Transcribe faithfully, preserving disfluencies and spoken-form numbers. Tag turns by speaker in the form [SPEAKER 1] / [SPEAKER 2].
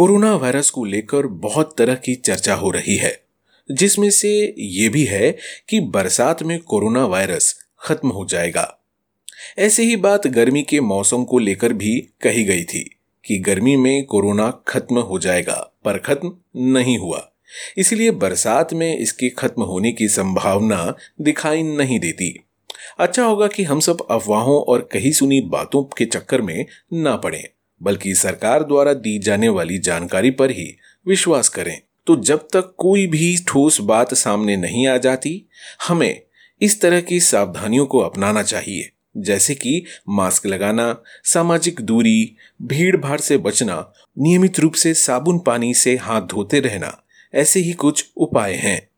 [SPEAKER 1] Corona virus को लेकर बहुत तरह की चर्चा हो रही है, जिसमें से ये भी है कि बरसात में कोरोना वायरस खत्म हो जाएगा। ऐसे ही बात गर्मी के मौसम को लेकर भी कही गई थी कि गर्मी में कोरोना खत्म हो जाएगा, पर खत्म नहीं हुआ। इसलिए बरसात में इसके खत्म होने की संभावना दिखाई नहीं देती। अच्छा होगा कि हम सब अफवाहों और कही सुनी बातों के चक्कर में ना पड़ें, बल्कि सरकार द्वारा दी जाने वाली जानकारी पर ही विश्वास करें। तो जब तक कोई भी ठोस बात सामने नहीं आ जाती, हमें इस तरह की सावधानियों को अपनाना चाहिए, जैसे कि मास्क लगाना, सामाजिक दूरी, भीड़ भाड़ से बचना, नियमित रूप से साबुन पानी से हाथ धोते रहना। ऐसे ही कुछ उपाय हैं।